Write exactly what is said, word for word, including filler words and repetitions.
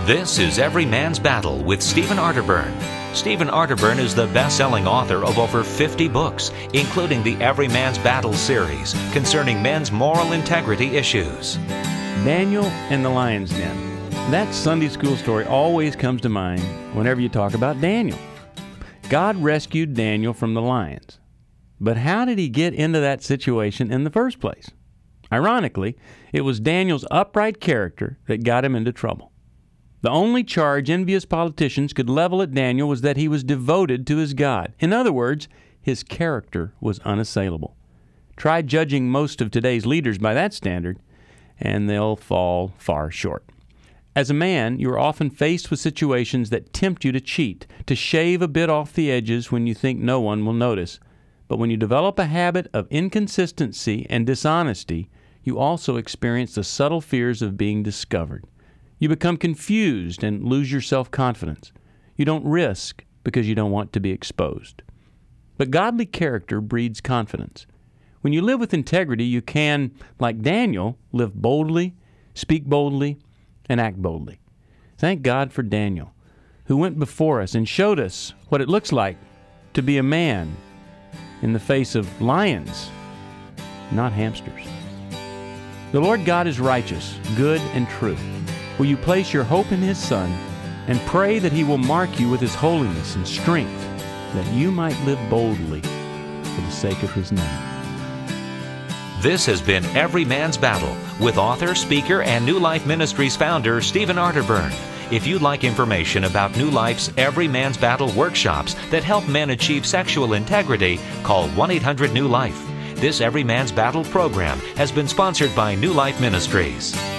This is Every Man's Battle with Stephen Arterburn. Stephen Arterburn is the best-selling author of over fifty books, including the Every Man's Battle series concerning men's moral integrity issues. Daniel and the Lion's Den. That Sunday school story always comes to mind whenever you talk about Daniel. God rescued Daniel from the lions. But how did he get into that situation in the first place? Ironically, it was Daniel's upright character that got him into trouble. The only charge envious politicians could level at Daniel was that he was devoted to his God. In other words, his character was unassailable. Try judging most of today's leaders by that standard, and they'll fall far short. As a man, you are often faced with situations that tempt you to cheat, to shave a bit off the edges when you think no one will notice. But when you develop a habit of inconsistency and dishonesty, you also experience the subtle fears of being discovered. You become confused and lose your self-confidence. You don't risk because you don't want to be exposed. But godly character breeds confidence. When you live with integrity, you can, like Daniel, live boldly, speak boldly, and act boldly. Thank God for Daniel, who went before us and showed us what it looks like to be a man in the face of lions, not hamsters. The Lord God is righteous, good, and true. Will you place your hope in His Son and pray that He will mark you with His holiness and strength, that you might live boldly for the sake of His name? This has been Every Man's Battle with author, speaker, and New Life Ministries founder Stephen Arterburn. If you'd like information about New Life's Every Man's Battle workshops that help men achieve sexual integrity, call one eight hundred new life. This Every Man's Battle program has been sponsored by New Life Ministries.